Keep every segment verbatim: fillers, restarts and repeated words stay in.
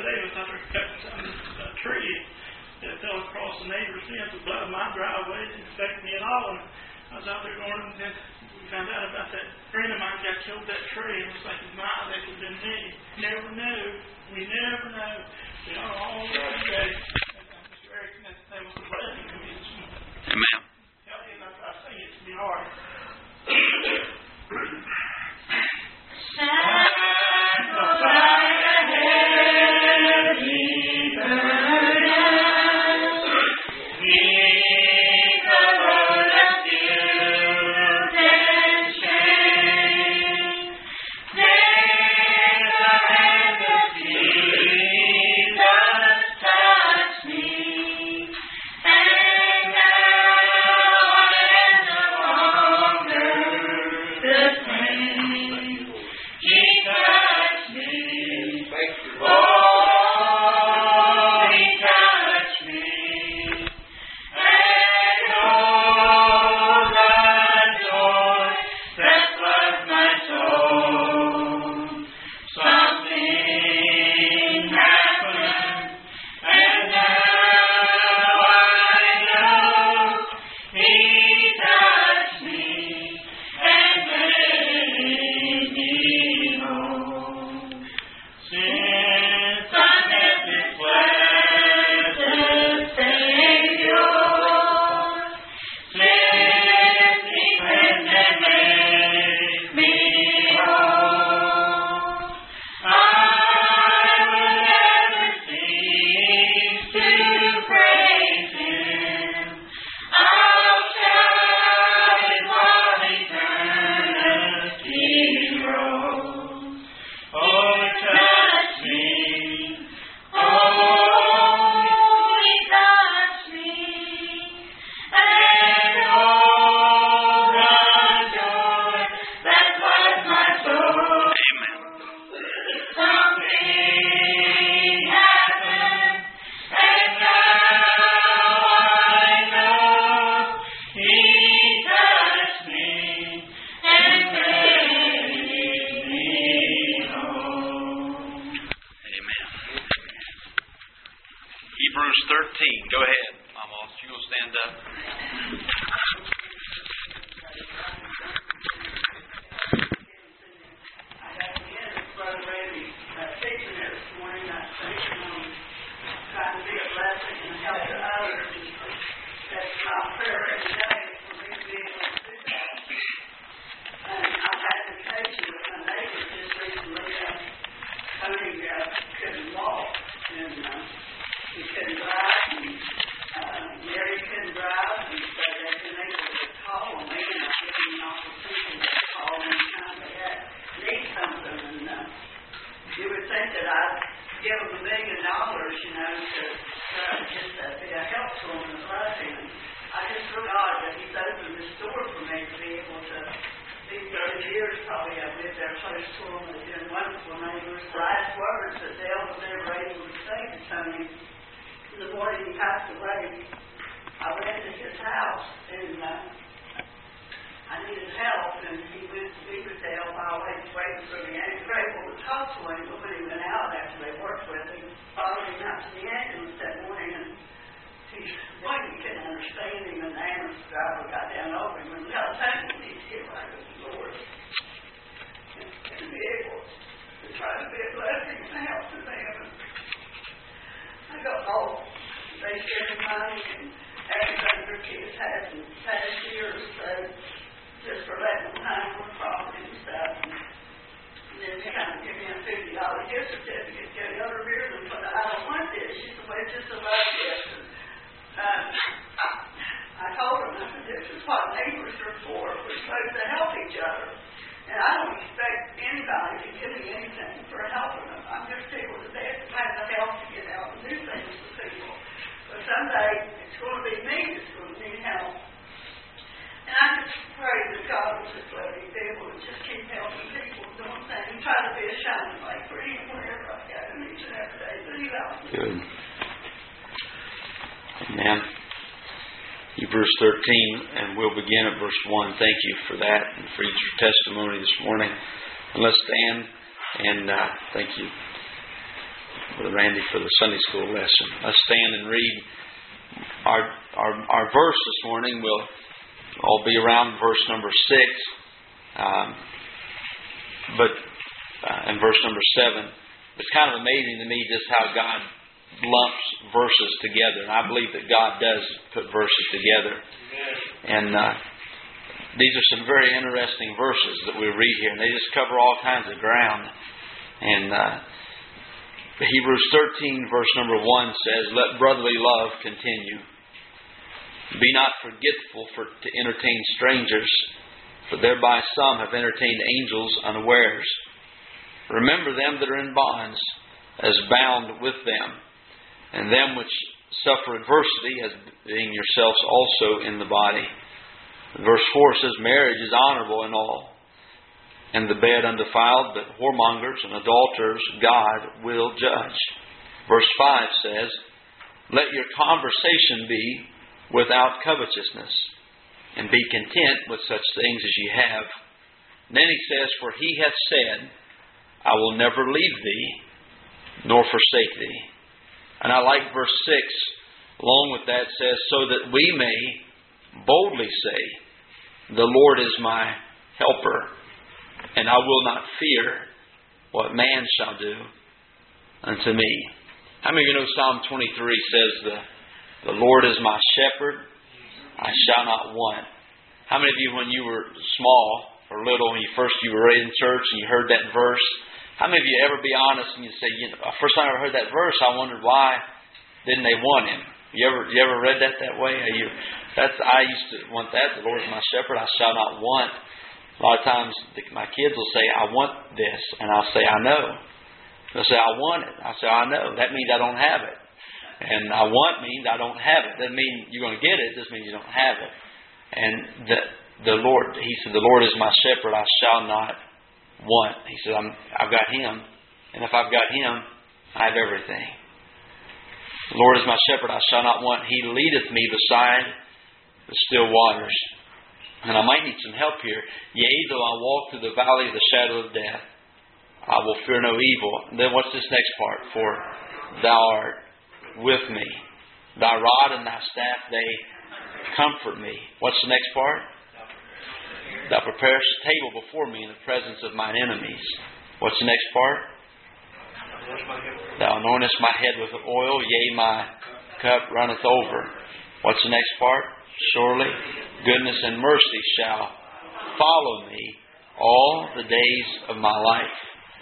other day was under cutting some a tree that fell across the neighbor's fence above my driveway. It infected me and all. And I was out there going, and then we found out about that friend of mine got killed that tree. And it's like, my, that could have been me. Never knew. We never know. You know, all the other day. I'm just very connected. That was a blessing to me this morning. Amen. Tell you, I say it to be hard. Good. Amen. Hebrews thirteen, and we'll begin at verse one. Thank you for that and for your testimony this morning. And let's stand and uh, thank you. Brother Randy for the Sunday school lesson. Let's stand and read our our, our verse this morning. We'll all be around verse number six, um, but uh, and verse number seven. It's kind of amazing to me just how God lumps verses together, and I believe that God does put verses together. And uh, these are some very interesting verses that we read here, and they just cover all kinds of ground. And uh, Hebrews thirteen, verse number one says, "Let brotherly love continue. Be not forgetful for, to entertain strangers, for thereby some have entertained angels unawares. Remember them that are in bonds, as bound with them, and them which suffer adversity, as being yourselves also in the body." Verse four says, "Marriage is honorable in all, and the bed undefiled, but whoremongers and adulterers God will judge." Verse five says, "Let your conversation be without covetousness, and be content with such things as ye have." And then he says, "For he hath said, I will never leave thee, nor forsake thee." And I like verse six, along with that says, "So that we may boldly say, the Lord is my helper, and I will not fear what man shall do unto me." How many of you know Psalm twenty-three says, the, the Lord is my shepherd, I shall not want. How many of you, when you were small or little, when you first you were in church and you heard that verse, how many of you ever be honest and you say, you know, first time I ever heard that verse, I wondered why didn't they want him? You ever you ever read that that way? You, that's I used to want that. The Lord is my shepherd, I shall not want. A lot of times the, my kids will say, "I want this," and I'll say, "I know." They'll say, "I want it." I'll say, "I know." That means I don't have it. And "I want" means I don't have it. Doesn't mean you're going to get it. It just means you don't have it. And the the Lord, He said, "The Lord is my shepherd, I shall not want." He said, I'm, I've got Him. And if I've got Him, I have everything. "The Lord is my shepherd, I shall not want. He leadeth me beside the still waters." And I might need some help here. "Yea, though I walk through the valley of the shadow of death, I will fear no evil." And then what's this next part? "For thou art with me. Thy rod and thy staff, they comfort me." What's the next part? "Thou preparest a table before me in the presence of mine enemies." What's the next part? "Thou anointest my head with oil, yea, my cup runneth over." What's the next part? "Surely goodness and mercy shall follow me all the days of my life,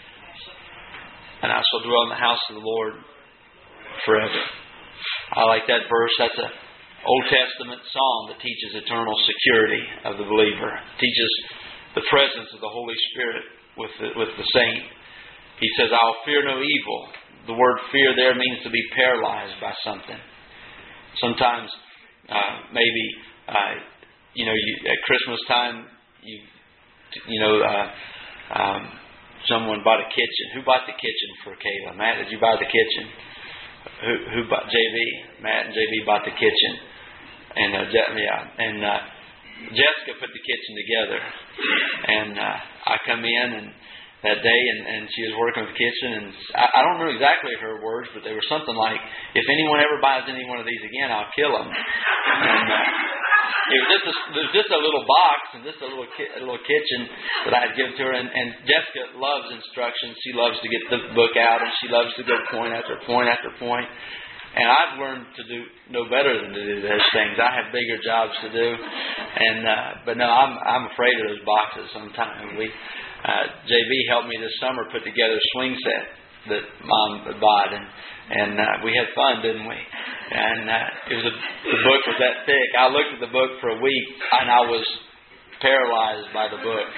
and I shall dwell in the house of the Lord forever." I like that verse. That's a Old Testament psalm that teaches eternal security of the believer. It teaches the presence of the Holy Spirit with the, with the saint. He says, "I'll fear no evil." The word fear there means to be paralyzed by something. Sometimes, uh, maybe, uh, you know, you, at Christmas time, you, you know, uh, um, someone bought a kitchen. Who bought the kitchen for Kayla? Matt, did you buy the kitchen? Who, who bought J V? Matt and J V bought the kitchen, and uh, yeah, and uh, Jessica put the kitchen together. And uh, I come in and that day, and, and she was working with the kitchen, and I, I don't know exactly her words, but they were something like, "If anyone ever buys any one of these again, I'll kill them." And, uh, it was just a, it was just a little box and just a little ki- a little kitchen that I had given to her. And, and Jessica loves instructions. She loves to get the book out, and she loves to go point after point after point. And I've learned to do no better than to do those things. I have bigger jobs to do, and uh, but no, I'm I'm afraid of those boxes sometimes. We uh, J B helped me this summer put together a swing set that Mom bought, and and uh, we had fun, didn't we? And uh, it was a, the book was that thick. I looked at the book for a week, and I was paralyzed by the book.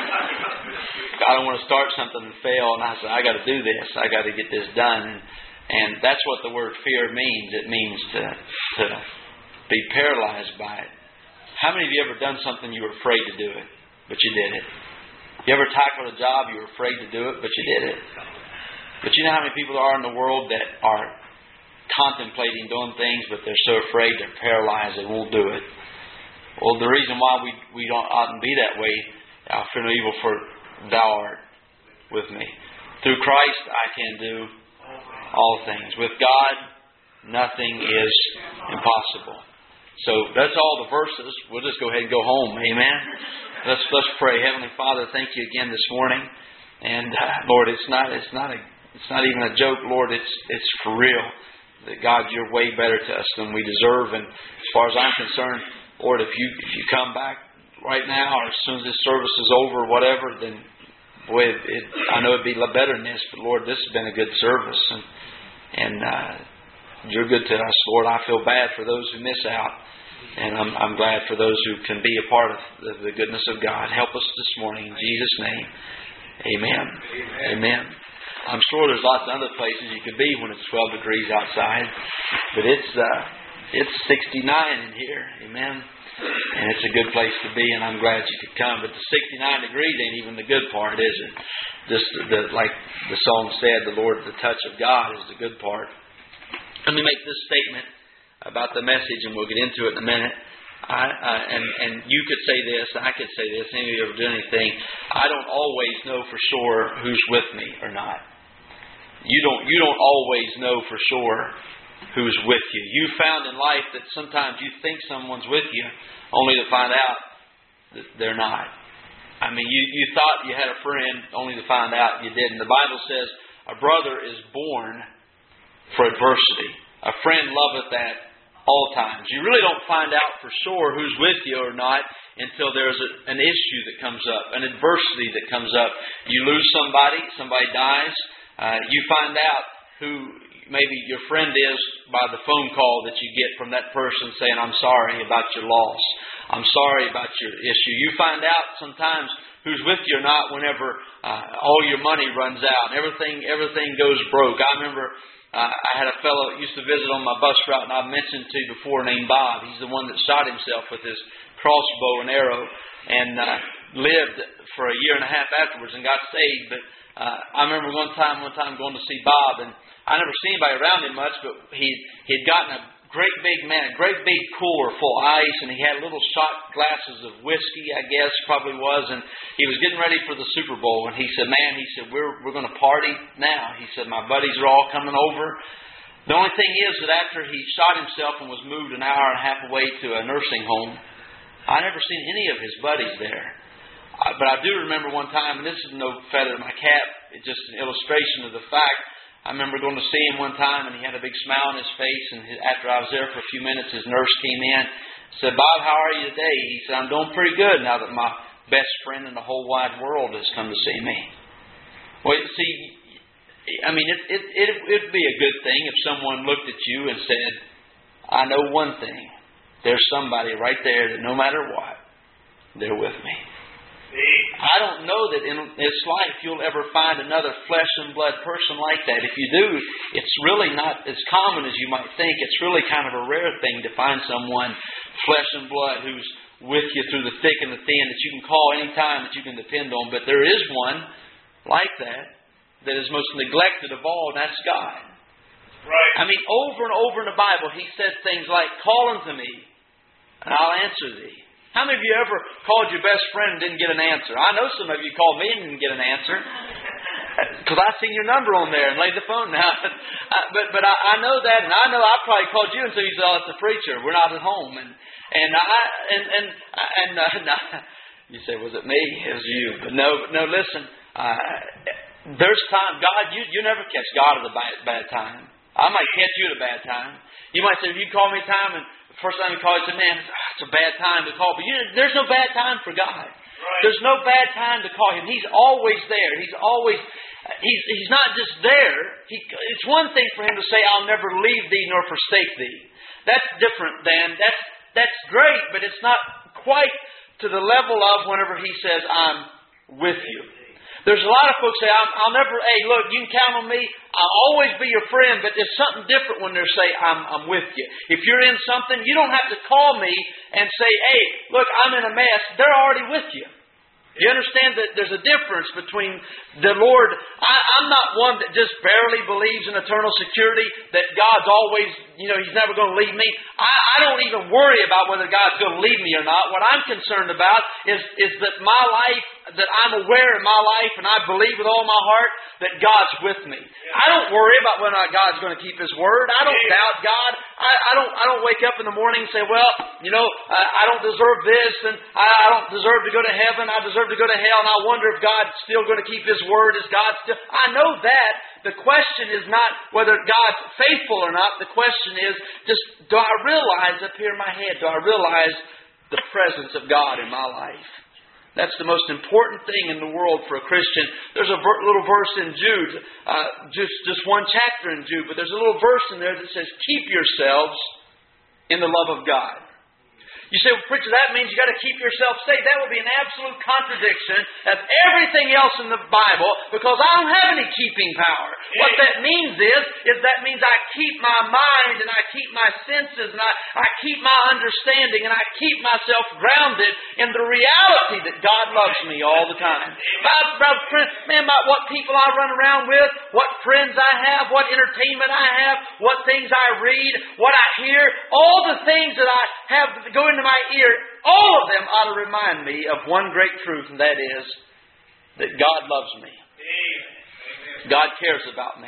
I don't want to start something and fail, and I said, I got to do this. I got to get this done. And, and that's what the word fear means. It means to to be paralyzed by it. How many of you ever done something you were afraid to do it, but you did it? You ever tackled a job you were afraid to do it, but you did it? But you know how many people there are in the world that are contemplating doing things, but they're so afraid they're paralyzed they won't do it. Well, the reason why we we don't oughtn't be that way, "I'll fear no evil, for thou art with me." Through Christ I can do all things. With God, nothing is impossible. So that's all the verses. We'll just go ahead and go home. Amen. Let's let's pray. Heavenly Father, thank you again this morning. And uh, Lord, it's not it's not a it's not even a joke, Lord. It's it's for real. That God, you're way better to us than we deserve. And as far as I'm concerned, Lord, if you if you come back right now or as soon as this service is over, whatever, then boy, it, it, I know it'd be better than this. But Lord, this has been a good service, and and uh, you're good to us, Lord. I feel bad for those who miss out. And I'm, I'm glad for those who can be a part of the, the goodness of God. Help us this morning in Jesus' name. Amen. Amen. Amen. I'm sure there's lots of other places you could be when it's twelve degrees outside, but it's uh, it's sixty-nine in here. Amen. And it's a good place to be, and I'm glad you could come. But the sixty-nine degrees ain't even the good part, is it? Just the, like the song said, the Lord, the touch of God is the good part. Let me make this statement about the message, and we'll get into it in a minute. I, I, and, and you could say this, I could say this, any of you ever do anything. I don't always know for sure who's with me or not. You don't, you don't always know for sure who's with you. You found in life that sometimes you think someone's with you, only to find out that they're not. I mean, you, you thought you had a friend, only to find out you didn't. The Bible says a brother is born for adversity. A friend loveth at all times. You really don't find out for sure who's with you or not until there's a, an issue that comes up, an adversity that comes up. You lose somebody, somebody dies. Uh, you find out who maybe your friend is by the phone call that you get from that person saying, I'm sorry about your loss. I'm sorry about your issue. You find out sometimes who's with you or not whenever uh, all your money runs out and everything, everything goes broke. I remember Uh, I had a fellow that used to visit on my bus route, and I've mentioned to you before, named Bob. He's the one that shot himself with his crossbow and arrow and uh, lived for a year and a half afterwards and got saved. But uh, I remember one time, one time going to see Bob, and I never seen anybody around him much, but he he'd gotten a great big man, a great big cooler full of ice, and he had little shot glasses of whiskey, I guess, probably was, and he was getting ready for the Super Bowl, and he said, man, he said, we're we're going to party now. He said, my buddies are all coming over. The only thing is that after he shot himself and was moved an hour and a half away to a nursing home, I never seen any of his buddies there. Uh, but I do remember one time, and this is no feather in my cap, it's just an illustration of the fact. I remember going to see him one time, and he had a big smile on his face, and his, after I was there for a few minutes, his nurse came in, said, Bob, how are you today? He said, I'm doing pretty good now that my best friend in the whole wide world has come to see me. Well, see, I mean, it it it it'd be a good thing if someone looked at you and said, I know one thing. There's somebody right there that no matter what, they're with me. I don't know that in this life you'll ever find another flesh and blood person like that. If you do, it's really not as common as you might think. It's really kind of a rare thing to find someone flesh and blood who's with you through the thick and the thin that you can call anytime, that you can depend on. But there is one like that that is most neglected of all, and that's God. Right. I mean, over and over in the Bible, He says things like, call unto me, and I'll answer thee. How many of you ever called your best friend and didn't get an answer? I know some of you called me and didn't get an answer. Because I seen your number on there and laid the phone down. but but I, I know that, and I know I probably called you until you said, oh, it's a preacher. We're not at home. And and I and and, and uh, no, you say, was it me? It was you. But no, no. Listen, uh, there's time. God, you you never catch God at a bad, bad time. I might catch you at a bad time. You might say, if you call me time and first time you call, you say, man, it's a bad time to call. But you know, there's no bad time for God. Right. There's no bad time to call Him. He's always there. He's always, He's He's not just there. He, it's one thing for Him to say, I'll never leave thee nor forsake thee. That's different than, that's, that's great, but it's not quite to the level of whenever He says, I'm with you. There's a lot of folks say, I'll, I'll never, hey, look, you can count on me. I'll always be your friend, but there's something different when they say, I'm, I'm with you. If you're in something, you don't have to call me and say, hey, look, I'm in a mess. They're already with you. You understand that there's a difference between the Lord. I, I'm not one that just barely believes in eternal security, that God's always, you know, He's never going to leave me. I, I don't even worry about whether God's going to leave me or not. What I'm concerned about is, is that my life, that I'm aware in my life and I believe with all my heart that God's with me. I don't worry about whether or not God's going to keep His word. I don't doubt God. I, I don't I don't wake up in the morning and say, well, you know, I, I don't deserve this and I, I don't deserve to go to heaven. I deserve to go to hell, and I wonder if God's still going to keep His word. Is God still... I know that. The question is not whether God's faithful or not. The question is just, do I realize up here in my head, do I realize the presence of God in my life? That's the most important thing in the world for a Christian. There's a ver- little verse in Jude, uh, just, just one chapter in Jude, but there's a little verse in there that says, keep yourselves in the love of God. You say, well, preacher, that means you got to keep yourself safe. That would be an absolute contradiction of everything else in the Bible, because I don't have any keeping power. What that means is, is that means I keep my mind and I keep my senses and I, I keep my understanding and I keep myself grounded in the reality that God loves me all the time. My, my friend, man, my, what people I run around with, what friends I have, what entertainment I have, what things I read, what I hear, all the things that I have that go into my ear, all of them ought to remind me of one great truth, and that is that God loves me. God cares about me.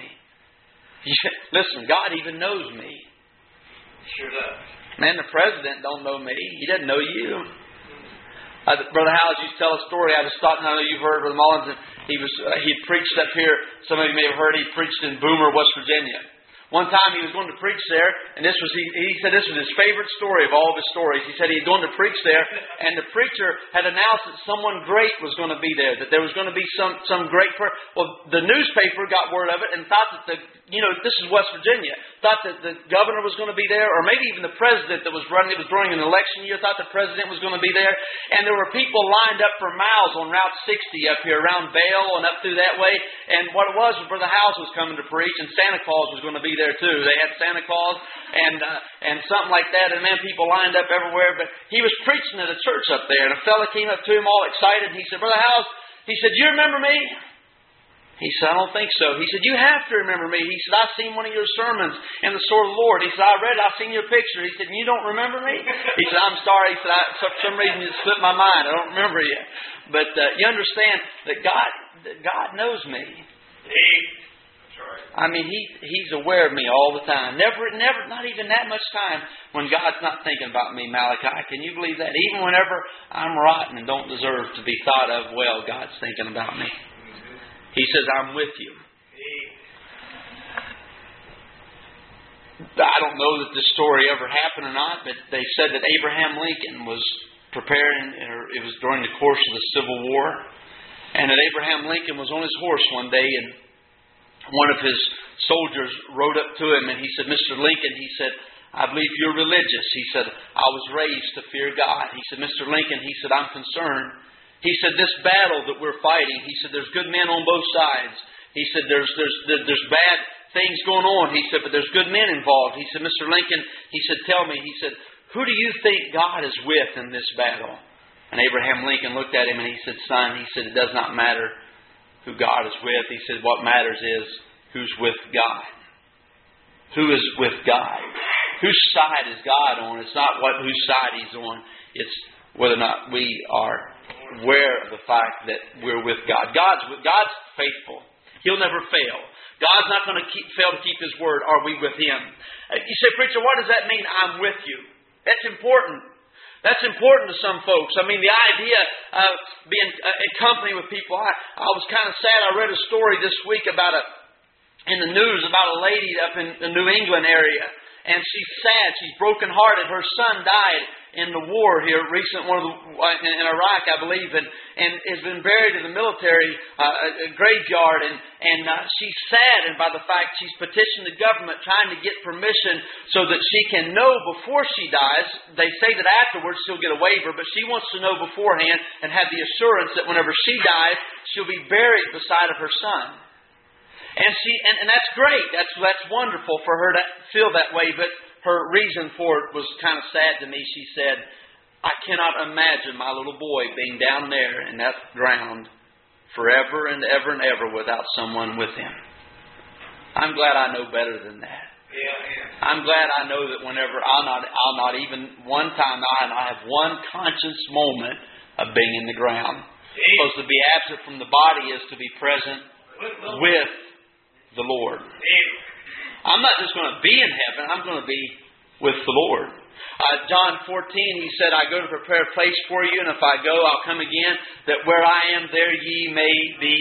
Listen, God even knows me. Sure does. Man, the president don't know me. He doesn't know you. Uh, Brother Howes used to tell a story. I just thought, and I know you've heard Brother Mullins. And he was uh, he preached up here. Some of you may have heard. He preached in Boomer, West Virginia. One time he was going to preach there, and this was he, he said this was his favorite story of all of his stories. He said he had gone to preach there, and the preacher had announced that someone great was going to be there, that there was going to be some some great person. Well, the newspaper got word of it and thought that the you know this is West Virginia, thought that the governor was going to be there, or maybe even the president that was running. It was during an election year. Thought the president was going to be there, and there were people lined up for miles on Route sixty up here around Vail and up through that way. And what it was was Brother Howes was coming to preach, and Santa Claus was going to be there there too. They had Santa Claus and uh, and something like that, and man, people lined up everywhere. But he was preaching at a church up there, and a fella came up to him all excited. He said, Brother Howes, he said, you remember me? He said, I don't think so. He said, you have to remember me. He said, I've seen one of your sermons in the Sword of the Lord. He said, I read it. I've seen your picture. He said, you don't remember me? He said, I'm sorry. He said, I, for some reason it slipped my mind. I don't remember you. But uh, you understand that God, that God knows me. I mean, He He's aware of me all the time. Never, never, not even that much time when God's not thinking about me, Malachi. Can you believe that? Even whenever I'm rotten and don't deserve to be thought of well, God's thinking about me. He says, I'm with you. I don't know that this story ever happened or not, but they said that Abraham Lincoln was preparing, or it was during the course of the Civil War, and that Abraham Lincoln was on his horse one day, and one of his soldiers rode up to him and he said, Mister Lincoln, he said, I believe you're religious. He said, I was raised to fear God. He said, Mister Lincoln, he said, I'm concerned. He said, this battle that we're fighting, he said, there's good men on both sides. He said, there's there's there's bad things going on. He said, but there's good men involved. He said, Mister Lincoln, he said, tell me, he said, who do you think God is with in this battle? And Abraham Lincoln looked at him and he said, son, he said, it does not matter who God is with. He said, what matters is who's with God. Who is with God? Whose side is God on? It's not what whose side He's on. It's whether or not we are aware of the fact that we're with God. God's God's faithful. He'll never fail. God's not going to keep, fail to keep His word. Are we with Him? You say, preacher, what does that mean? I'm with you. That's important. That's important to some folks. I mean, the idea of being in company with people. I, I was kind of sad. I read a story this week about a in the news about a lady up in the New England area. And she's sad. She's brokenhearted. Her son died in the war here recent, one of the, in Iraq, I believe, and, and has been buried in the military uh, graveyard. And, and uh, she's saddened by the fact she's petitioned the government trying to get permission so that she can know before she dies. They say that afterwards she'll get a waiver, but she wants to know beforehand and have the assurance that whenever she dies, she'll be buried beside of her son. And she, and, and that's great. That's that's wonderful for her to feel that way. But her reason for it was kind of sad to me. She said, "I cannot imagine my little boy being down there in that ground forever and ever and ever without someone with him." I'm glad I know better than that. Yeah, yeah. I'm glad I know that whenever I'll not, I'll not even one time I I have one conscious moment of being in the ground. Because to be absent from the body is to be present with the Lord. I'm not just going to be in heaven. I'm going to be with the Lord. Uh, John fourteen, He said, I go to prepare a place for you, and if I go, I'll come again, that where I am, there ye may be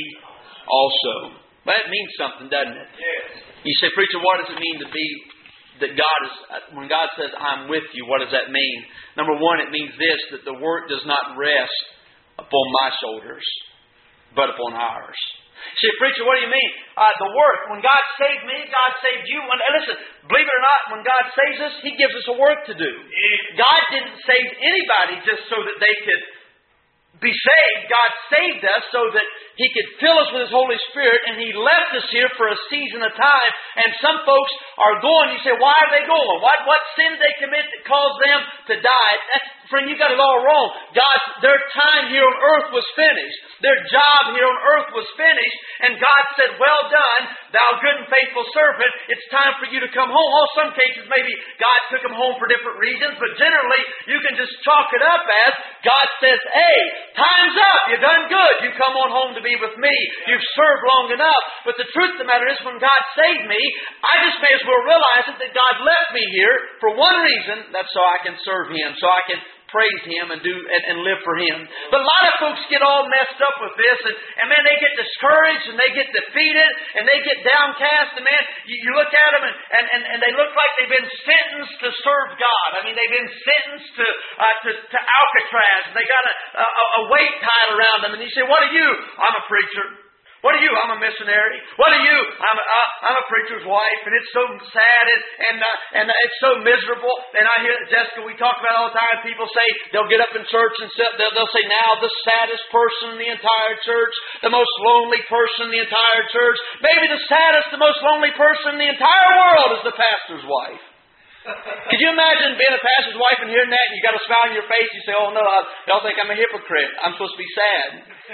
also. But it means something, doesn't it? Yes. You say, preacher, what does it mean to be, that God is, when God says, I'm with you, what does that mean? Number one, it means this, that the work does not rest upon my shoulders, but upon ours. You say, preacher, what do you mean? Uh, the work. When God saved me, God saved you. When, listen, believe it or not, when God saves us, He gives us a work to do. God didn't save anybody just so that they could be saved. God saved us so that He could fill us with His Holy Spirit, and He left us here for a season of time. And some folks are going, you say, why are they going? What, what sin did they commit that caused them to die? That's, friend, you got it all wrong. God, their time here on earth was finished. Their job here on earth was finished. And God said, well done, thou good and faithful servant. It's time for you to come home. Well, some cases, maybe God took them home for different reasons. But generally, you can just chalk it up as God says, hey, time's up. You've done good. You come on home to be with me. You've served long enough. But the truth of the matter is, when God saved me, I just may as well realize it, that God left me here for one reason. That's so I can serve Him. So I can praise Him and do and, and live for Him. But a lot of folks get all messed up with this, and, and man, they get discouraged and they get defeated and they get downcast. And man, you, you look at them and, and, and, and they look like they've been sentenced to serve God. I mean, they've been sentenced to uh, to, to Alcatraz. And they got a, a, a weight tied around them. And you say, what are you? I'm a preacher. What are you? I'm a missionary. What are you? I'm a, uh, I'm a preacher's wife, and it's so sad, and and, uh, and it's so miserable. And I hear, Jessica, we talk about it all the time. People say, they'll get up in church and sit, they'll, they'll say, now the saddest person in the entire church, the most lonely person in the entire church, maybe the saddest, the most lonely person in the entire world is the pastor's wife. Could you imagine being a pastor's wife and hearing that, and you got a smile on your face, you say, oh no, y'all think I'm a hypocrite. I'm supposed to be sad.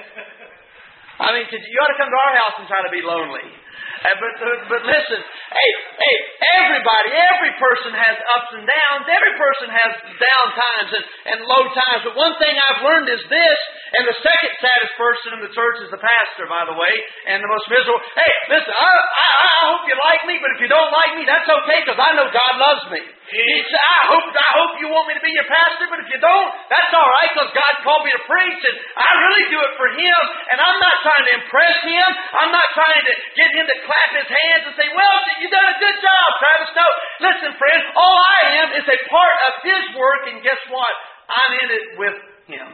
I mean, you ought to come to our house and try to be lonely. Uh, but, uh, but listen, hey, hey, everybody, every person has ups and downs. Every person has down times and, and low times. But one thing I've learned is this, and the second saddest person in the church is the pastor, by the way, and the most miserable. Hey, listen, I, I, I hope you like me, but if you don't like me, that's okay, because I know God loves me. He said, I hope, I hope you want me to be your pastor, but if you don't, that's all right, because God called me to preach, and I really do it for Him, and I'm not trying to impress Him. I'm not trying to get Him to clap His hands and say, well, you've done a good job, Travis. No, listen, friend, all I am is a part of His work, and guess what? I'm in it with Him.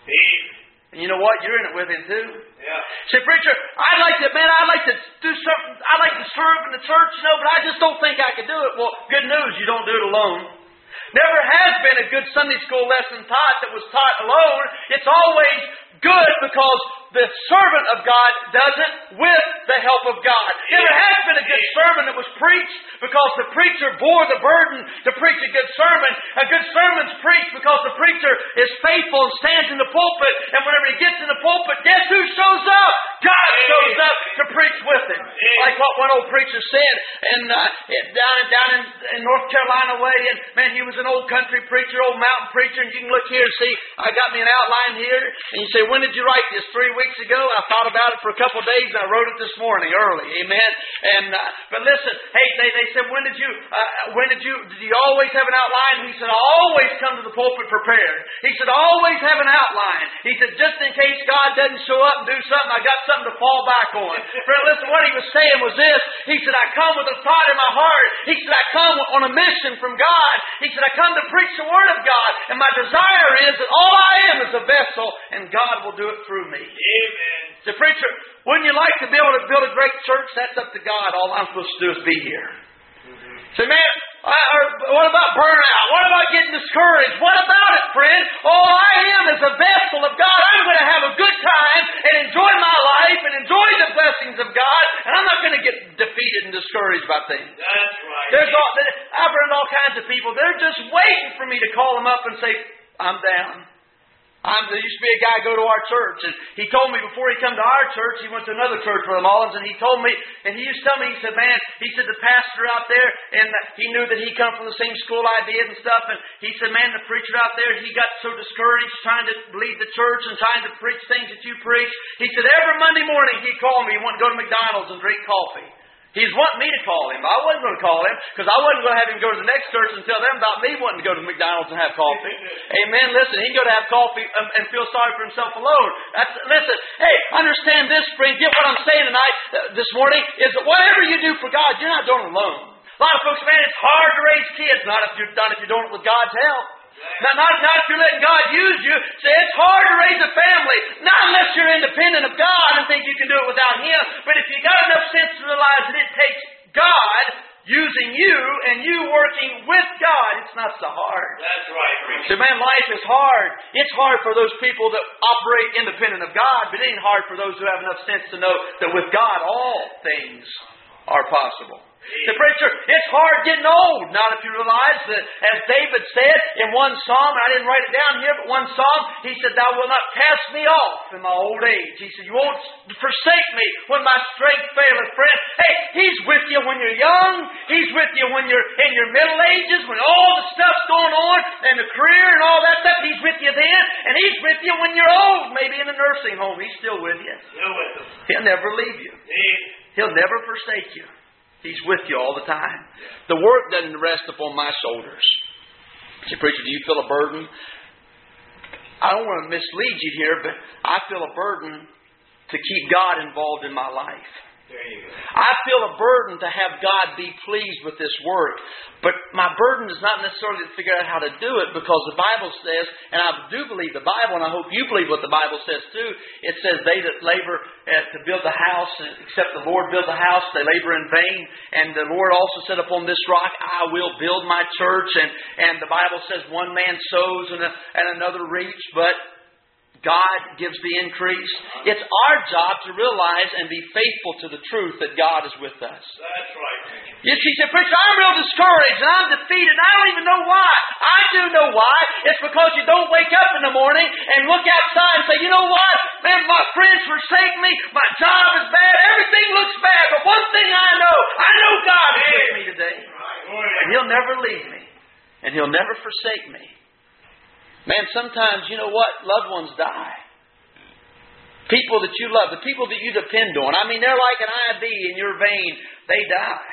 And you know what? You're in it with Him too. Yeah. Say, preacher, I'd like to, man, I'd like to do something, I'd like to serve in the church, you know, but I just don't think I could do it. Well, good news, you don't do it alone. Never has been a good Sunday school lesson taught that was taught alone. It's always good because the servant of God does it with the help of God. Never has been a good sermon that was preached because the preacher bore the burden to preach a good sermon. A good sermon's preached because the preacher is faithful and stands in the pulpit, and whenever he gets in the pulpit, guess who shows up? God shows up to preach with him. Like what one old preacher said and uh, down, down in, in North Carolina way, and man, he was an old country preacher, old mountain preacher, and you can look here and see, I got me an outline here, and you say, when did you write this? Three weeks ago? I thought about it for a couple of days, and I wrote it this morning early. Amen. And uh, but listen, hey, they, they said, when did you, uh, when did you, did you always have an outline? He said, I always come to the pulpit prepared. He said, I always have an outline. He said, just in case God doesn't show up and do something, I got something to fall back on. Friend, listen, what he was saying was this. He said, I come with a thought in my heart. He said, I come on a mission from God. He said, I come to preach the Word of God. And my desire is that all I am is a vessel, and God will do it through me. Amen. The preacher, wouldn't you like to be able to build a great church? That's up to God. All I'm supposed to do is be here. Mm-hmm. Say, man, I, or, what about burnout? What about getting discouraged? What about it, friend? All I am is a vessel of God. I'm going to have a good time and enjoy my life and enjoy the blessings of God. And I'm not going to get defeated and discouraged by things. That's right. There's all, I've heard all kinds of people. They're just waiting for me to call them up and say, I'm down. I'm, there used to be a guy go to our church, and he told me before he come to our church, he went to another church, Brother Mullins, and he told me, and he used to tell me, he said, man, he said the pastor out there, and he knew that he come from the same school I did and stuff, and he said, man, the preacher out there, he got so discouraged trying to lead the church and trying to preach things that you preach. He said, every Monday morning he'd call me, he wanted to go to McDonald's and drink coffee. He's wanting me to call him. I wasn't going to call him because I wasn't going to have him go to the next church and tell them about me wanting to go to McDonald's and have coffee. Amen. Listen, he can go to have coffee and, and feel sorry for himself alone. That's, listen, hey, understand this, friend. Get what I'm saying tonight, uh, this morning, is that whatever you do for God, you're not doing it alone. A lot of folks, man, it's hard to raise kids. Not if you're done if you're doing it with God's help. Not, not, not if you're letting God use you. Say it's hard to raise a family. Not unless you're independent of God and think you can do it without Him. But if you got enough sense to realize that it takes God using you and you working with God, it's not so hard. That's right, preacher. So man, life is hard. It's hard for those people that operate independent of God, but it ain't hard for those who have enough sense to know that with God all things are possible. The preacher, it's hard getting old. Not if you realize that, as David said in one psalm, and I didn't write it down here, but one psalm, he said, thou wilt not cast me off in my old age. He said, you won't forsake me when my strength faileth, friend. Hey, He's with you when you're young. He's with you when you're in your middle ages, when all the stuff's going on, and the career and all that stuff. He's with you then, and He's with you when you're old, maybe in a nursing home. He's still with you. Still with us. He'll never leave you. Amen. He'll never forsake you. He's with you all the time. The work doesn't rest upon my shoulders. Say, preacher, do you feel a burden? I don't want to mislead you here, but I feel a burden to keep God involved in my life. There you go. I feel a burden to have God be pleased with this work. But my burden is not necessarily to figure out how to do it, because the Bible says, and I do believe the Bible, and I hope you believe what the Bible says too. It says, they that labor uh, to build the house, except the Lord build the house, they labor in vain. And the Lord also said, upon this rock I will build my church. And, and the Bible says, one man sows and, a, and another reaps, but God gives the increase. It's our job to realize and be faithful to the truth that God is with us. That's right. You see, said, preacher, I'm real discouraged and I'm defeated and I don't even know why. I do know why. It's because you don't wake up in the morning and look outside and say, you know what? Man, my friends forsake me. My job is bad. Everything looks bad. But one thing I know, I know God is with me today. And He'll never leave me. And He'll never forsake me. Man, sometimes, you know what? Loved ones die. People that you love, the people that you depend on. I mean, they're like an I V in your vein. They die.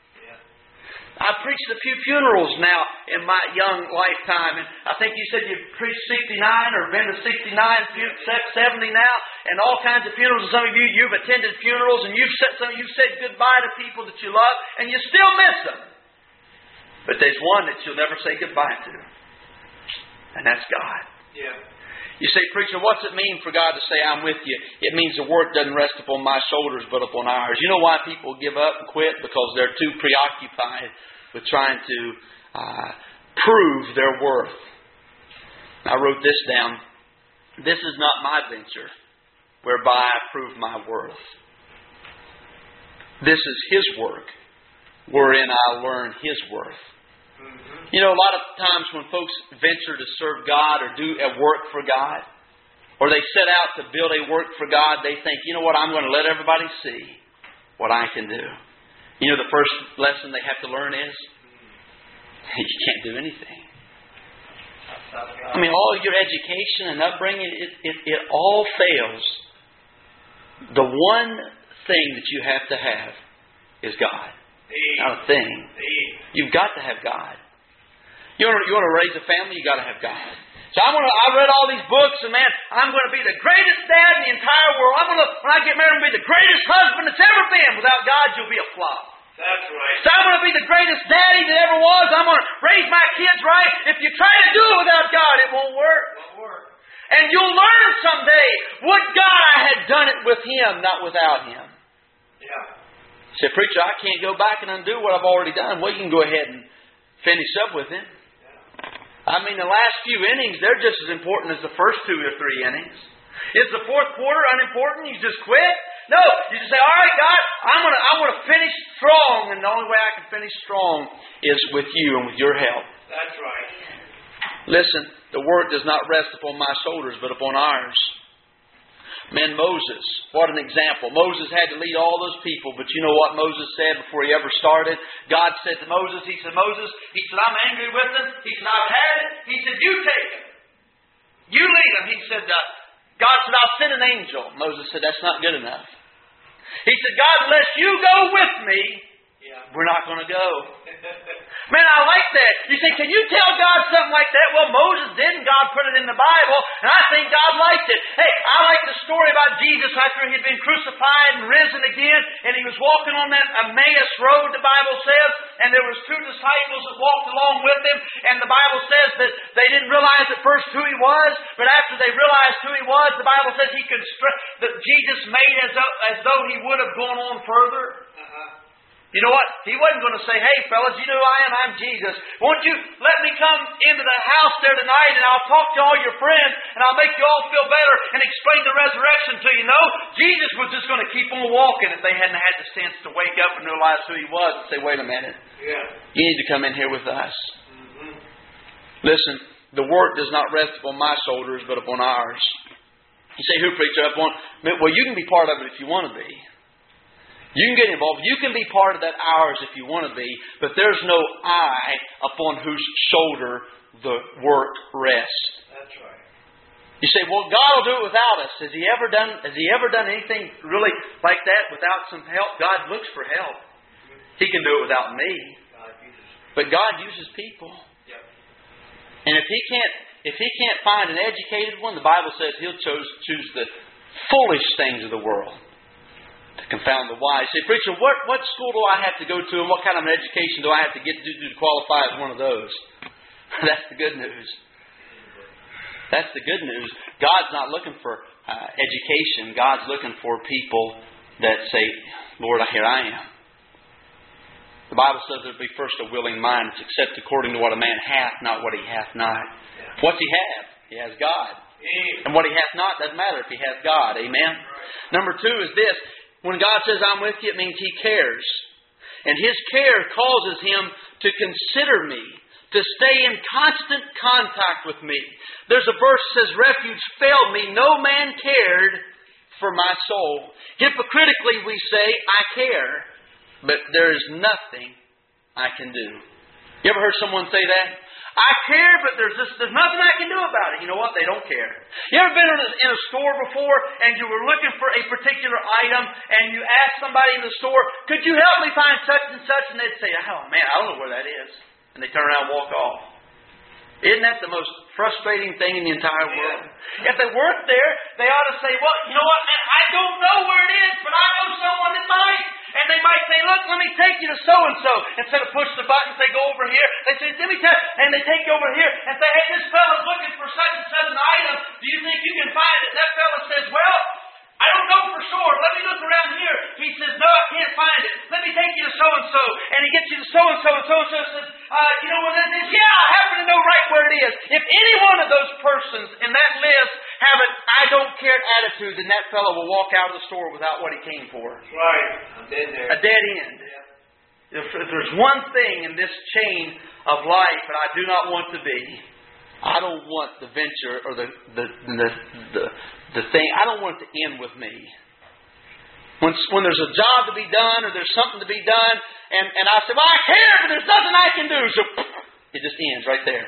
Yeah. I've preached a few funerals now in my young lifetime. And I think you said you've preached sixty-nine or been to sixty-nine, seventy now. And all kinds of funerals. And some of you, you've attended funerals. And you've said, some of you've said goodbye to people that you love. And you still miss them. But there's one that you'll never say goodbye to. And that's God. Yeah. You say, preacher, what's it mean for God to say, I'm with you? It means the work doesn't rest upon my shoulders, but upon ours. You know why people give up and quit? Because they're too preoccupied with trying to uh, prove their worth. I wrote this down. This is not my venture, whereby I prove my worth. This is His work, wherein I learn His worth. You know, a lot of times when folks venture to serve God or do a work for God, or they set out to build a work for God, they think, you know what, I'm going to let everybody see what I can do. You know, the first lesson they have to learn is, you can't do anything. I mean, all your education and upbringing, it, it, it all fails. The one thing that you have to have is God. Not a thing. You've got to have God. You want to, you want to raise a family, you've got to have God. So I'm going to, I read all these books, and man, I'm going to be the greatest dad in the entire world. I'm going to, when I get married, I'm going to be the greatest husband that's ever been. Without God, you'll be a flop. That's right. So I'm going to be the greatest daddy that ever was. I'm going to raise my kids right. If you try to do it without God, it won't work. It won't work. And you'll learn someday, would God I had done it with Him, not without Him. Yeah. Say, preacher, I can't go back and undo what I've already done. Well, you can go ahead and finish up with Him. I mean, the last few innings, they're just as important as the first two or three innings. Is the fourth quarter unimportant? You just quit? No. You just say, all right, God, I'm going to I want to finish strong. And the only way I can finish strong is with You and with Your help. That's right. Listen, the work does not rest upon my shoulders, but upon ours. Man, Moses, what an example. Moses had to lead all those people, but you know what Moses said before he ever started? God said to Moses, He said, Moses, He said, I'm angry with them. He said, I've had it. He said, you take them. You lead them. He said, uh, God said, I'll send an angel. Moses said, that's not good enough. He said, God, unless you go with me, yeah. we're not going to go. Man, I like that. You say, can you tell God something like that? Well, Moses did, and God put it in the Bible, and I think God liked it. Hey, I like the story about Jesus after He had been crucified and risen again, and He was walking on that Emmaus road, the Bible says, and there was two disciples that walked along with Him, and the Bible says that they didn't realize at first who He was, but after they realized who He was, the Bible says He could str- that Jesus made as though, as though He would have gone on further. You know what? He wasn't going to say, hey, fellas, you know who I am? I'm Jesus. Won't you let me come into the house there tonight and I'll talk to all your friends and I'll make you all feel better and explain the resurrection to you? No, Jesus was just going to keep on walking if they hadn't had the sense to wake up and realize who He was and say, wait a minute. Yeah. You need to come in here with us. Mm-hmm. Listen, the work does not rest upon my shoulders but upon ours. You say, who preacher? Upon? Well, you can be part of it if you want to be. You can get involved. You can be part of that ours if you want to be, but there's no I upon whose shoulder the work rests. That's right. You say, well, God will do it without us. Has He ever done Has He ever done anything really like that without some help? God looks for help. He can do it without me. But God uses people. Yep. And if He can't if He can't find an educated one, the Bible says He'll choose, choose the foolish things of the world to confound the wise. Say, preacher, what, what school do I have to go to and what kind of an education do I have to get to, to qualify as one of those? That's the good news. That's the good news. God's not looking for uh, education. God's looking for people that say, Lord, here I am. The Bible says there will be first a willing mind. It's accept according to what a man hath, not what he hath not. What's he have? He has God. And what he hath not doesn't matter if he has God. Amen? Number two is this. When God says, I'm with you, it means He cares. And His care causes Him to consider me, to stay in constant contact with me. There's a verse that says, refuge failed me, no man cared for my soul. Hypocritically we say, I care, but there is nothing I can do. You ever heard someone say that? I care, but there's just, there's nothing I can do about it. You know what? They don't care. You ever been in a, in a store before and you were looking for a particular item and you asked somebody in the store, could you help me find such and such? And they'd say, oh man, I don't know where that is. And they turn around and walk off. Isn't that the most frustrating thing in the entire world? Yeah. If they weren't there, they ought to say, well, you know what, man, I don't know where it is, but I know someone that might. And they might say, look, let me take you to so-and-so. Instead of push the button and say, go over here. They say, let me tell you. And they take you over here and say, hey, this fellow's looking for such and such an item. Do you think you can find it? And that fellow says, well, I don't know for sure. Let me look around here. He says, no, I can't find it. Let me take you to so-and-so. And he gets you to so-and-so, and so-and-so says, uh, you know what that is? Yeah, I happen to know right where it is. If any one of those persons in that list have an I don't care attitude, then that fellow will walk out of the store without what he came for. Right. I'm dead there. A dead end. Yeah. If, if there's one thing in this chain of life that I do not want to be, I don't want the venture or the the the the, the thing. I don't want it to end with me. When when there's a job to be done or there's something to be done, and, and I say, well, I care, but there's nothing I can do. So it just ends right there.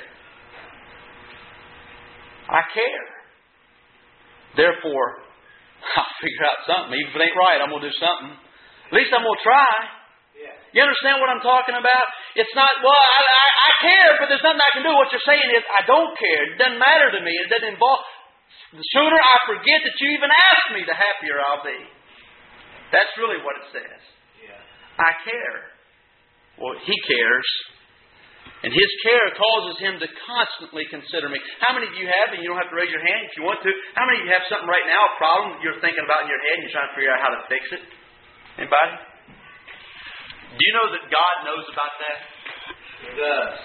I care. Therefore, I'll figure out something. Even if it ain't right, I'm going to do something. At least I'm going to try. Yeah. You understand what I'm talking about? It's not, well, I, I, I care, but there's nothing I can do. What you're saying is, I don't care. It doesn't matter to me. It doesn't involve. The sooner I forget that you even asked me, the happier I'll be. That's really what it says. Yeah. I care. Well, He cares. And His care causes Him to constantly consider me. How many of you have, and you don't have to raise your hand if you want to, how many of you have something right now, a problem that you're thinking about in your head and you're trying to figure out how to fix it? Anybody? Do you know that God knows about that? He does.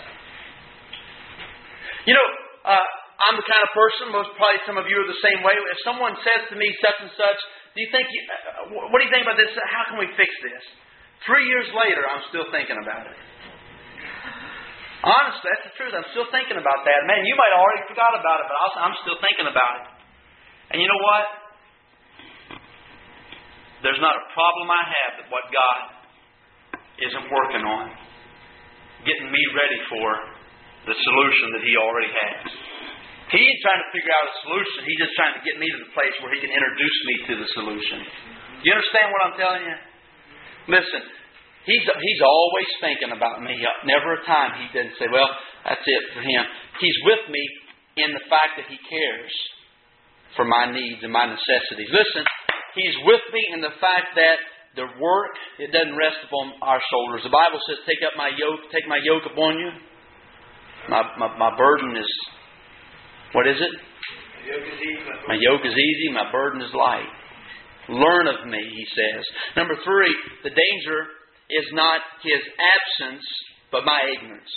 You know, uh, I'm the kind of person, most probably some of you are the same way. If someone says to me such and such, do you think, you, uh, what do you think about this? How can we fix this? Three years later, I'm still thinking about it. Honestly, that's the truth. I'm still thinking about that. Man, you might have already forgot about it, but I'll, I'm still thinking about it. And you know what? There's not a problem I have that what God isn't working on. Getting me ready for the solution that He already has. He ain't trying to figure out a solution. He's just trying to get me to the place where He can introduce me to the solution. You understand what I'm telling you? Listen, He's He's always thinking about me. Never a time He didn't say, well, that's it for Him. He's with me in the fact that He cares for my needs and my necessities. Listen, He's with me in the fact that the work, it doesn't rest upon our shoulders. The Bible says, take up my yoke, take my yoke upon you. My, my, my burden is, what is it? My yoke is easy, my burden is light. Learn of me, He says. Number three, the danger is not His absence, but my ignorance.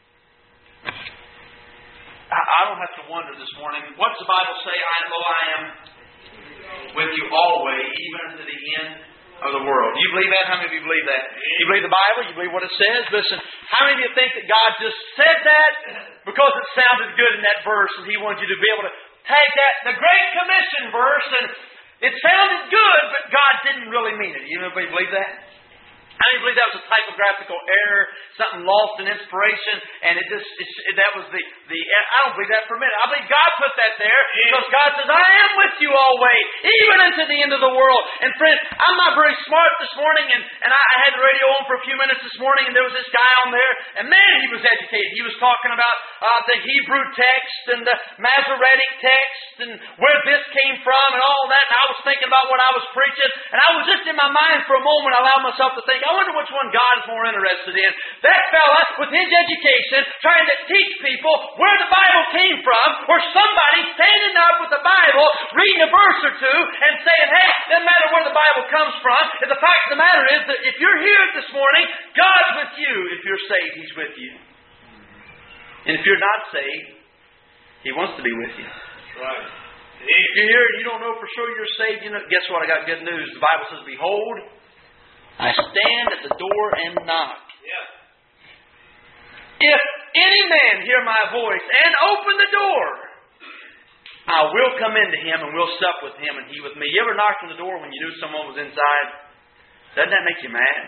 I don't have to wonder this morning, what's the Bible say? I know I am with you always, even to the end of the world. Do you believe that? How many of you believe that? You believe the Bible? You believe what it says? Listen, how many of you think that God just said that because it sounded good in that verse and He wanted you to be able to take that, the Great Commission verse, and it sounded good, but God didn't really mean it. You anybody believe that? How many believe that was a typographical error, something lost in inspiration, and it just it, that was the, the... I don't believe that for a minute. I believe God put that there because God says, I am with you always, even unto the end of the world. And friends, I'm not very smart this morning, and, and I, I had the radio on for a few minutes this morning, and there was this guy on there, and man, he was educated. He was talking about uh, the Hebrew text and the Masoretic text and where this came from and all that, and I was thinking about what I was preaching, and I was just in my mind for a moment, I allowed myself to think, I wonder which one God is more interested in. That fella, with his education, trying to teach people where the Bible came from, or somebody standing up with the Bible, reading a verse or two, and saying, hey, doesn't matter where the Bible comes from. And the fact of the matter is that if you're here this morning, God's with you. If you're saved, He's with you. And if you're not saved, He wants to be with you. Right. If you're here and you don't know for sure you're saved, you know, guess what? I got good news. The Bible says, behold, I stand at the door and knock. Yeah. If any man hear my voice and open the door, I will come into him and will sup with him and he with me. You ever knocked on the door when you knew someone was inside? Doesn't that make you mad?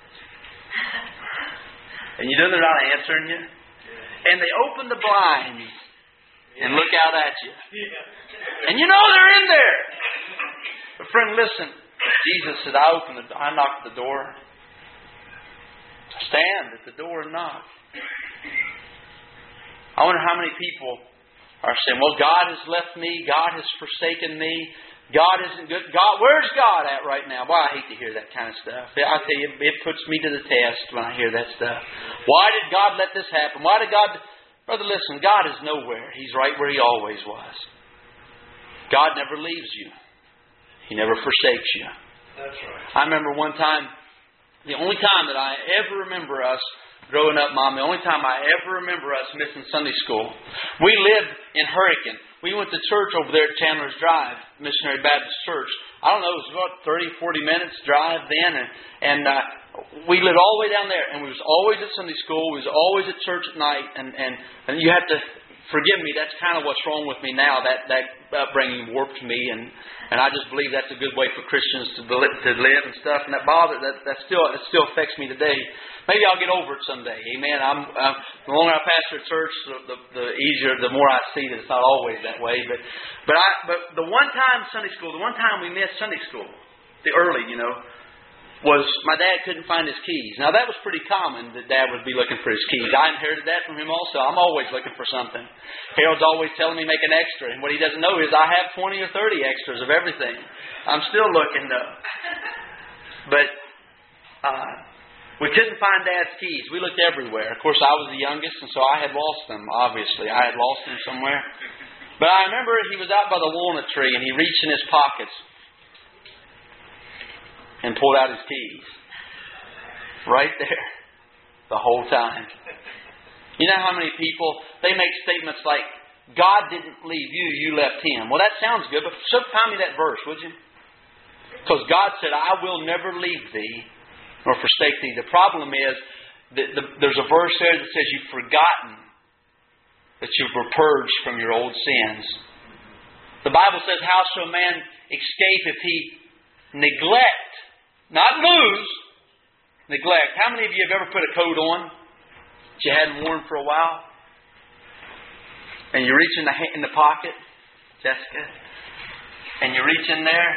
And you know they're not answering you? And they open the blinds and look out at you. And you know they're in there. But friend, listen. Jesus said, I opened the door. I knocked at the door. Stand at the door and knock. I wonder how many people are saying, well, God has left me. God has forsaken me. God isn't good. God, where's God at right now? Well, I hate to hear that kind of stuff. I tell you, it puts me to the test when I hear that stuff. Why did God let this happen? Why did God... Brother, listen, God is nowhere. He's right where He always was. God never leaves you. He never forsakes you. That's right. I remember one time, the only time that I ever remember us growing up, Mom, the only time I ever remember us missing Sunday school. We lived in Hurricane. We went to church over there at Chandler's Drive, Missionary Baptist Church. I don't know, it was about thirty, forty minutes drive then. And, and uh, we lived all the way down there. And we was always at Sunday school. We was always at church at night. And, and, and you have to... Forgive me, that's kind of what's wrong with me now. That that upbringing warped me, and, and I just believe that's a good way for Christians to to live and stuff. And that bother that that still it still affects me today. Maybe I'll get over it someday. Amen. I'm, I'm the longer I pastor a church, the, the the easier, the more I see that it's not always that way. But but I but the one time Sunday school, the one time we missed Sunday school, the early, you know, was my dad couldn't find his keys. Now, that was pretty common that Dad would be looking for his keys. I inherited that from him also. I'm always looking for something. Harold's always telling me make an extra. And what he doesn't know is I have twenty or thirty extras of everything. I'm still looking, though. But uh, we couldn't find Dad's keys. We looked everywhere. Of course, I was the youngest, and so I had lost them, obviously. I had lost them somewhere. But I remember he was out by the walnut tree, and he reached in his pockets and pulled out his keys. Right there. The whole time. You know how many people, they make statements like, God didn't leave you, you left Him. Well, that sounds good, but so find me that verse, would you? Because God said, I will never leave thee nor forsake thee. The problem is, the, the, there's a verse there that says you've forgotten that you were purged from your old sins. The Bible says, how shall a man escape if he neglect, not lose, neglect. How many of you have ever put a coat on that you hadn't worn for a while? And you reach in the, in the pocket, Jessica, and you reach in there.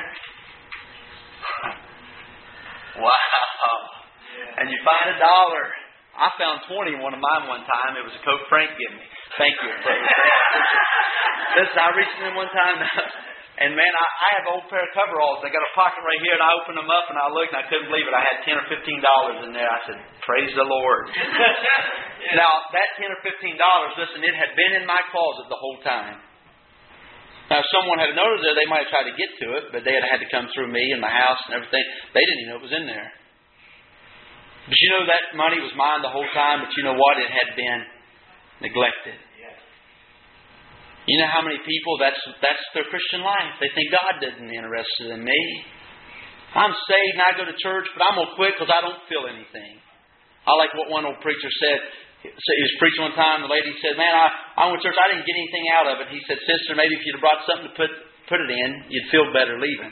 Wow. And you find a dollar. I found twenty in one of mine one time. It was a coat Frank gave me. Thank you. Listen, I reached in one time, and man, I, I have an old pair of coveralls. I got a pocket right here, and I opened them up, and I looked, and I couldn't believe it. I had ten or fifteen dollars in there. I said, "Praise the Lord." Now that ten or fifteen dollars, listen, it had been in my closet the whole time. Now, if someone had noticed it, they might have tried to get to it, but they had had to come through me and my house and everything. They didn't even know it was in there. But you know that money was mine the whole time, but you know what? It had been neglected. You know how many people, that's that's their Christian life. They think God isn't interested in me. I'm saved and I go to church, but I'm going to quit because I don't feel anything. I like what one old preacher said. He was preaching one time, the lady said, "Man, I, I went to church, I didn't get anything out of it." He said, "Sister, maybe if you'd have brought something to put put it in, you'd feel better leaving."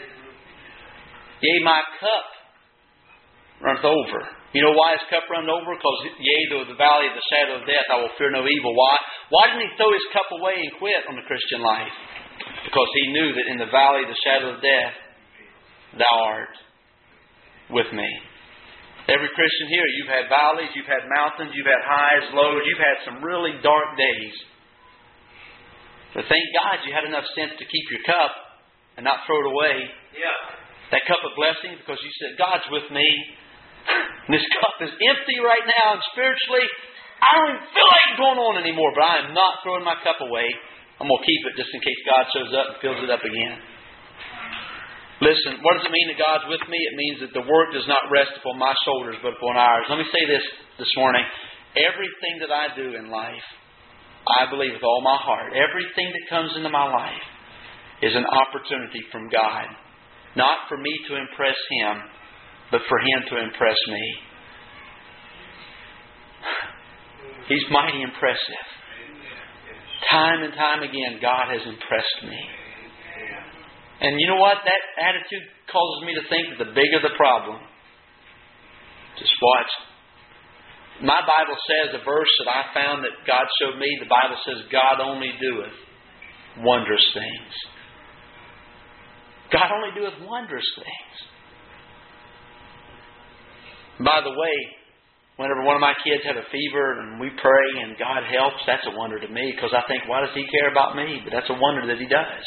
Yea, my cup runneth over. You know why his cup runneth over? Because, yea, though the valley of the shadow of death, I will fear no evil. Why? Why didn't he throw his cup away and quit on the Christian life? Because he knew that in the valley of the shadow of death, thou art with me. Every Christian here, you've had valleys, you've had mountains, you've had highs, lows, you've had some really dark days. But thank God you had enough sense to keep your cup and not throw it away. Yeah. That cup of blessing, because you said, God's with me. This cup is empty right now, and spiritually, I don't even feel like going on anymore, but I am not throwing my cup away. I'm going to keep it just in case God shows up and fills it up again. Listen, what does it mean that God's with me? It means that the work does not rest upon my shoulders, but upon ours. Let me say this this morning. Everything that I do in life, I believe with all my heart, everything that comes into my life is an opportunity from God. Not for me to impress Him, but for Him to impress me. He's mighty impressive. Time and time again, God has impressed me. And you know what? That attitude causes me to think that the bigger the problem. Just watch. My Bible says, a verse that I found that God showed me, the Bible says, God only doeth wondrous things. God only doeth wondrous things. By the way, whenever one of my kids have a fever and we pray and God helps, that's a wonder to me, because I think, why does He care about me? But that's a wonder that He does.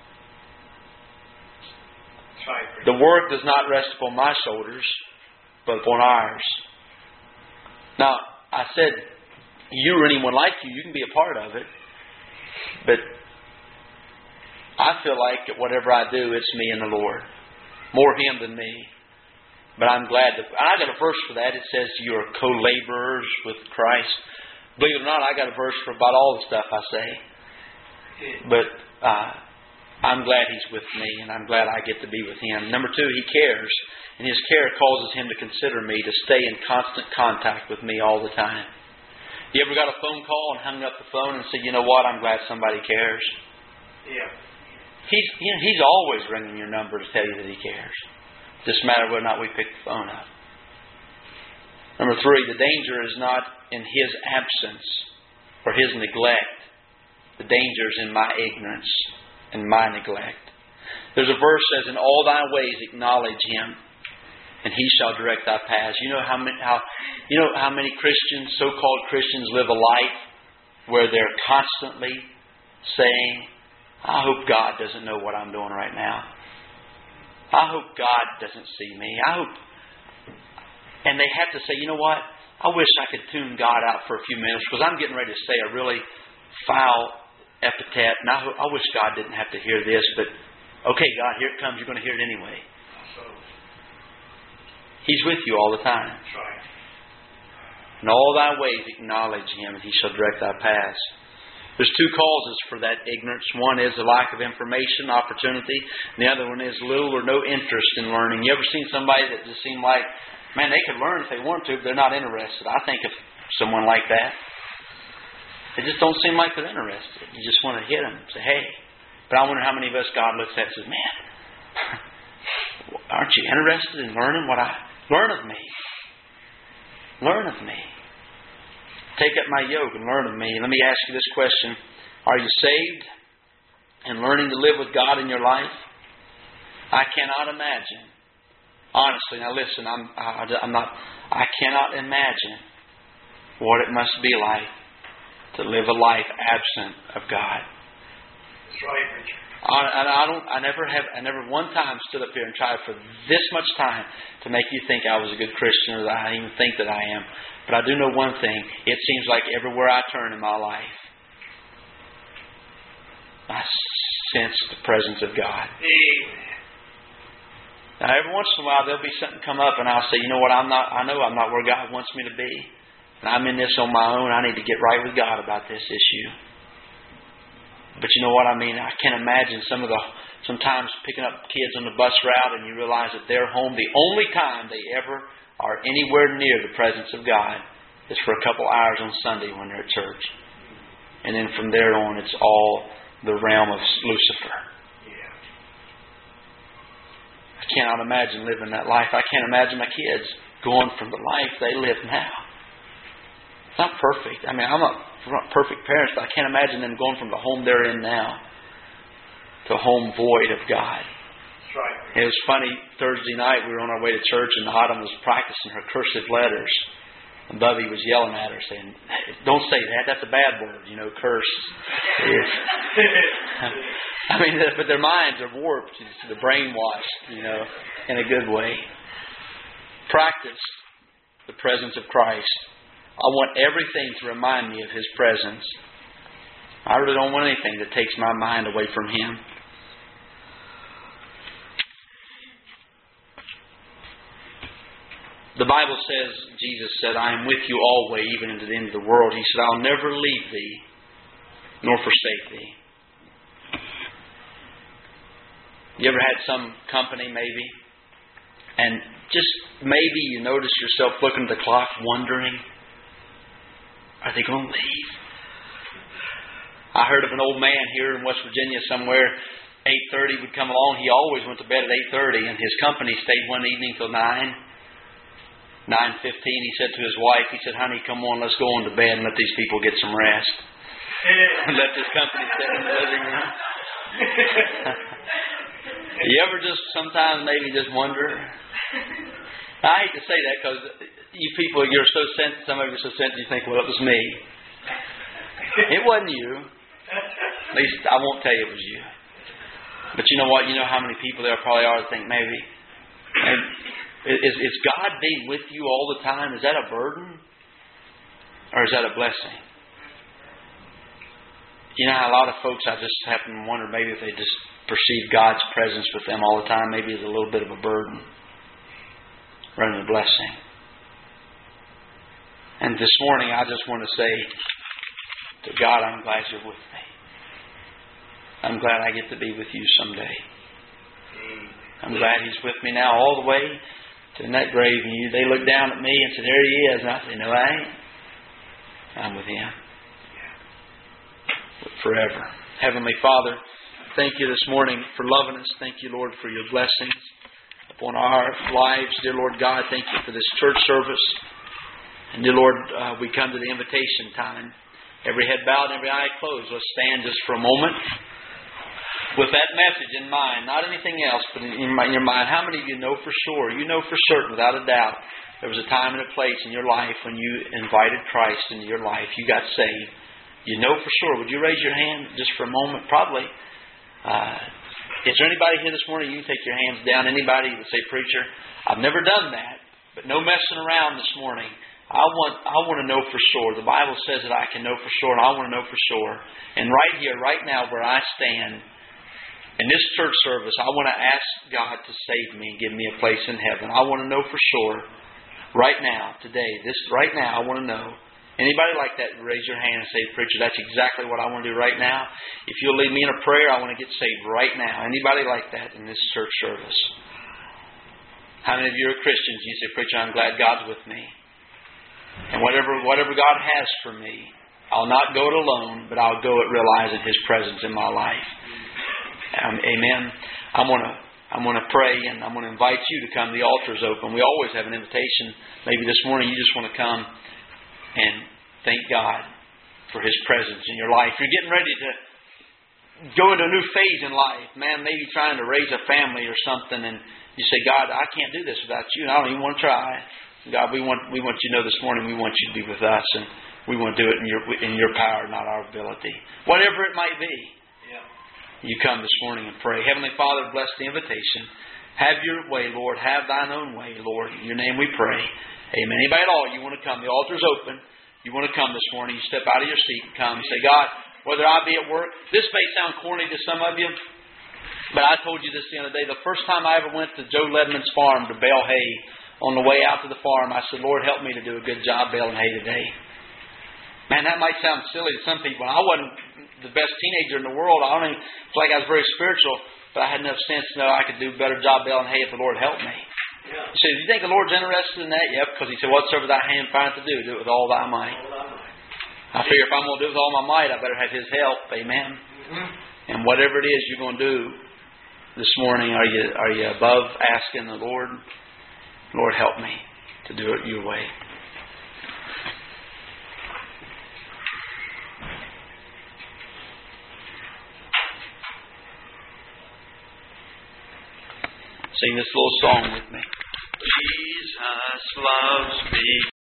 The work does not rest upon my shoulders, but upon ours. Now, I said, you or anyone like you, you can be a part of it. But I feel like that whatever I do, it's me and the Lord. More Him than me. But I'm glad that... I got a verse for that. It says you are co-laborers with Christ. Believe it or not, I got a verse for about all the stuff I say. But... Uh, I'm glad He's with me, and I'm glad I get to be with Him. Number two, He cares, and His care causes Him to consider me, to stay in constant contact with me all the time. You ever got a phone call and hung up the phone and said, you know what, I'm glad somebody cares? Yeah. He's, you know, He's always ringing your number to tell you that He cares. Just a matter of whether or not we pick the phone up. Number three, the danger is not in His absence or His neglect. The danger is in my ignorance and my neglect. There's a verse that says, in all thy ways acknowledge Him, and He shall direct thy paths. You know how many, how, you know how many Christians, so-called Christians, live a life where they're constantly saying, I hope God doesn't know what I'm doing right now. I hope God doesn't see me. I hope... And they have to say, you know what? I wish I could tune God out for a few minutes, because I'm getting ready to say a really foul epithet, and I, I wish God didn't have to hear this, but okay, God, here it comes. You're going to hear it anyway. He's with you all the time. In all thy ways acknowledge Him, and He shall direct thy paths. There's two causes for that ignorance. One is the lack of information, opportunity. And the other one is little or no interest in learning. You ever seen somebody that just seemed like Man, they could learn if they want to, but they're not interested. I think of someone like that. They just don't seem like they're interested. You just want to hit them and say, hey. But I wonder how many of us God looks at and says, man, aren't you interested in learning what I... Learn of me. Learn of me. Take up my yoke and learn of me. Let me ask you this question. Are you saved and learning to live with God in your life? I cannot imagine. Honestly, now listen, I'm, I, I'm not, I cannot imagine what it must be like to live a life absent of God. That's right, Richard. I, I don't. I never have. I never one time stood up here and tried for this much time to make you think I was a good Christian, or that I even think that I am. But I do know one thing. It seems like everywhere I turn in my life, I sense the presence of God. Amen. Now, every once in a while, there'll be something come up, and I'll say, you know what? I'm not. I know I'm not where God wants me to be. And I'm in this on my own. I need to get right with God about this issue. But you know what I mean? I can't imagine some of the, sometimes picking up kids on the bus route and you realize that they're home. The only time they ever are anywhere near the presence of God is for a couple hours on Sunday when they're at church. And then from there on, it's all the realm of Lucifer. Yeah. I cannot imagine living that life. I can't imagine my kids going from the life they live now. It's not perfect. I mean, I'm not, I'm not perfect parents, but I can't imagine them going from the home they're in now to a home void of God. That's right. It was funny, Thursday night we were on our way to church and Autumn was practicing her cursive letters. And Bubby was yelling at her saying, don't say that, that's a bad word, you know, curse. I mean, but their minds are warped, they're brainwashed, you know, in a good way. Practice the presence of Christ. I want everything to remind me of His presence. I really don't want anything that takes my mind away from Him. The Bible says, Jesus said, I am with you always, even into the end of the world. He said, I'll never leave thee, nor forsake thee. You ever had some company, maybe, and just maybe you notice yourself looking at the clock, wondering, are they going to leave? I heard of an old man here in West Virginia somewhere, eight thirty would come along. He always went to bed at eight thirty, and his company stayed one evening till nine. nine fifteen, he said to his wife, he said, honey, come on, let's go on to bed and let these people get some rest. And let this company sit in the living room. You ever just sometimes maybe just wonder? I hate to say that because you people, you're so sensitive, some of you are so sensitive, you think, well, it was me. It wasn't you. At least I won't tell you it was you. But you know what? You know how many people there probably are that think maybe, maybe is, is God being with you all the time? Is that a burden? Or is that a blessing? You know how a lot of folks, I just happen to wonder maybe if they just perceive God's presence with them all the time, maybe it's a little bit of a burden rather than a blessing. And this morning I just want to say to God, I'm glad you're with me. I'm glad I get to be with you someday. I'm glad He's with me now all the way to that grave. And you, they look down at me and say, there He is. And I say, no, I ain't. I'm with Him. Forever. Heavenly Father, thank you this morning for loving us. Thank you, Lord, for your blessings upon our lives. Dear Lord God, thank you for this church service. And dear Lord, uh, we come to the invitation time. Every head bowed, every eye closed. Let's stand just for a moment with that message in mind. Not anything else, but in your mind. How many of you know for sure, you know for certain, without a doubt, there was a time and a place in your life when you invited Christ into your life. You got saved. You know for sure. Would you raise your hand just for a moment? Probably. Uh, is there anybody here this morning? You can take your hands down. Anybody that say, preacher, I've never done that. But no messing around this morning. I want I want to know for sure. The Bible says that I can know for sure, and I want to know for sure. And right here, right now, where I stand, in this church service, I want to ask God to save me and give me a place in heaven. I want to know for sure, right now, today, this right now, I want to know. Anybody like that, raise your hand and say, preacher, that's exactly what I want to do right now. If you'll lead me in a prayer, I want to get saved right now. Anybody like that in this church service? How many of you are Christians? You say, preacher, I'm glad God's with me. And whatever whatever God has for me, I'll not go it alone, but I'll go it realizing His presence in my life. Um, amen. I'm going to I'm going to pray, and I'm going to invite you to come. The altar's open. We always have an invitation. Maybe this morning you just want to come and thank God for His presence in your life. You're getting ready to go into a new phase in life. Man, maybe trying to raise a family or something, and you say, God, I can't do this without you, and I don't even want to try. God, we want we want you to know this morning we want you to be with us, and we want to do it in your in your power, not our ability. Whatever it might be, yeah. You come this morning and pray. Heavenly Father, bless the invitation. Have your way, Lord. Have thine own way, Lord. In your name we pray. Amen. Anybody at all, you want to come. The altar's open. You want to come this morning. You step out of your seat and come and say, God, whether I be at work, this may sound corny to some of you, but I told you this the other day. The first time I ever went to Joe Ledman's farm to bale hay, on the way out to the farm, I said, Lord, help me to do a good job baling hay today. Man, that might sound silly to some people. I wasn't the best teenager in the world. I don't even feel like I was very spiritual, but I had enough sense to know I could do a better job baling hay if the Lord helped me. Yeah. He said, do you think the Lord's interested in that? Yep, because He said, whatsoever thy hand findeth to do, do it with all thy might. I figure if I'm going to do it with all my might, I better have His help. Amen. Mm-hmm. And whatever it is you're going to do this morning, are you are you above asking the Lord, Lord, help me to do it your way? Sing this little song with me. Jesus loves me.